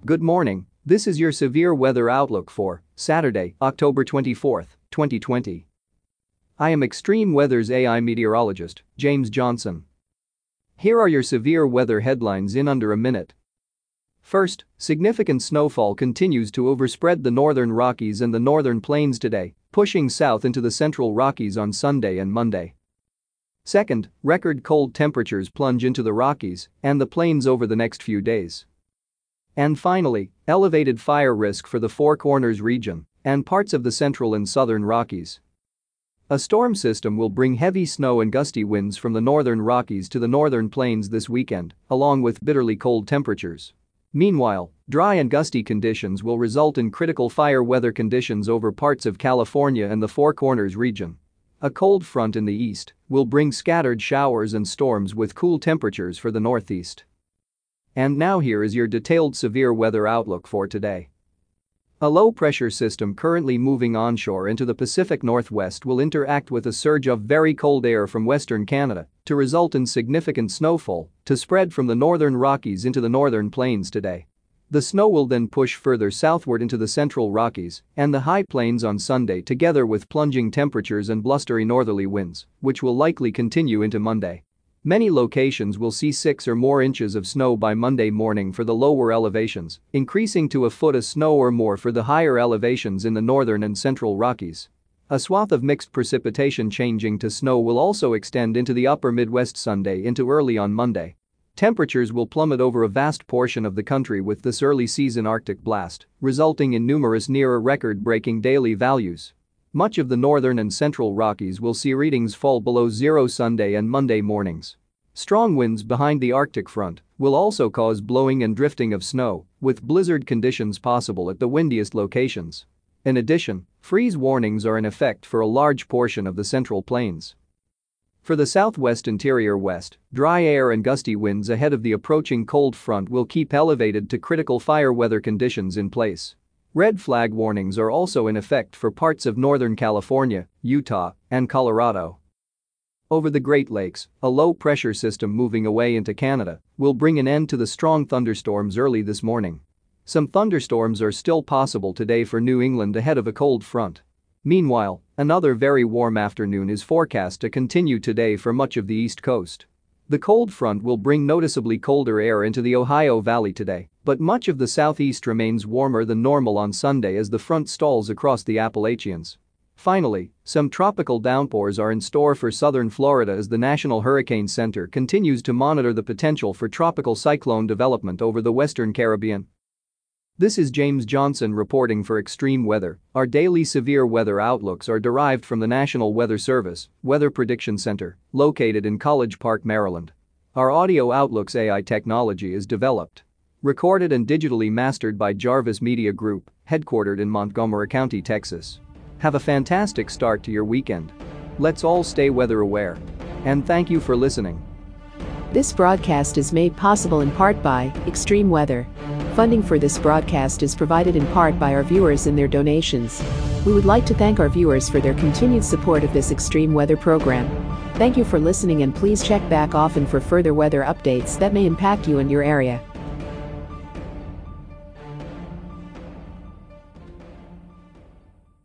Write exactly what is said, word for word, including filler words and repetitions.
Good morning, this is your severe weather outlook for Saturday, October twenty-fourth, twenty twenty. I am Extreme Weather's A I meteorologist, James Johnson. Here are your severe weather headlines in under a minute. First, significant snowfall continues to overspread the northern Rockies and the northern plains today, pushing south into the central Rockies on Sunday and Monday. Second, record cold temperatures plunge into the Rockies and the plains over the next few days. And finally, elevated fire risk for the Four Corners region and parts of the central and southern Rockies. A storm system will bring heavy snow and gusty winds from the northern Rockies to the northern plains this weekend, along with bitterly cold temperatures. Meanwhile, dry and gusty conditions will result in critical fire weather conditions over parts of California and the Four Corners region. A cold front in the east will bring scattered showers and storms with cool temperatures for the northeast. And now here is your detailed severe weather outlook for today. A low-pressure system currently moving onshore into the Pacific Northwest will interact with a surge of very cold air from western Canada to result in significant snowfall to spread from the northern Rockies into the northern plains today. The snow will then push further southward into the central Rockies and the high plains on Sunday, together with plunging temperatures and blustery northerly winds, which will likely continue into Monday. Many locations will see six or more inches of snow by Monday morning for the lower elevations, increasing to a foot of snow or more for the higher elevations in the northern and central Rockies. A swath of mixed precipitation changing to snow will also extend into the upper Midwest Sunday into early on Monday. Temperatures will plummet over a vast portion of the country with this early season Arctic blast, resulting in numerous near record-breaking daily values. Much of the northern and central Rockies will see readings fall below zero Sunday and Monday mornings. Strong winds behind the Arctic front will also cause blowing and drifting of snow, with blizzard conditions possible at the windiest locations. In addition, freeze warnings are in effect for a large portion of the central plains. For the southwest interior west, dry air and gusty winds ahead of the approaching cold front will keep elevated to critical fire weather conditions in place. Red flag warnings are also in effect for parts of northern California, Utah, and Colorado. Over the Great Lakes, a low-pressure system moving away into Canada will bring an end to the strong thunderstorms early this morning. Some thunderstorms are still possible today for New England ahead of a cold front. Meanwhile, another very warm afternoon is forecast to continue today for much of the East Coast. The cold front will bring noticeably colder air into the Ohio Valley today, but much of the southeast remains warmer than normal on Sunday as the front stalls across the Appalachians. Finally, some tropical downpours are in store for southern Florida as the National Hurricane Center continues to monitor the potential for tropical cyclone development over the western Caribbean. This is James Johnson reporting for Extreme Weather. Our daily severe weather outlooks are derived from the National Weather Service Weather Prediction Center, located in College Park, Maryland. Our audio outlooks A I technology is developed, recorded and digitally mastered by Jarvis Media Group, headquartered in Montgomery County, Texas. Have a fantastic start to your weekend. Let's all stay weather aware. And thank you for listening. This broadcast is made possible in part by Extreme Weather. Funding for this broadcast is provided in part by our viewers and their donations. We would like to thank our viewers for their continued support of this extreme weather program. Thank you for listening, and please check back often for further weather updates that may impact you and your area.